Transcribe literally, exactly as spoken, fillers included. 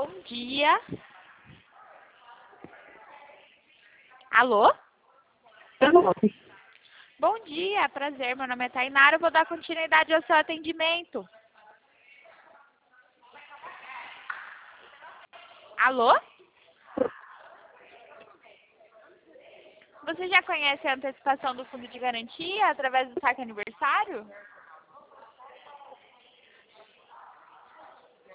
bom dia. Alô? Bom dia, prazer, meu nome é Tainara, eu vou dar continuidade ao seu atendimento. Alô? Você já conhece a antecipação do fundo de garantia através do saque aniversário?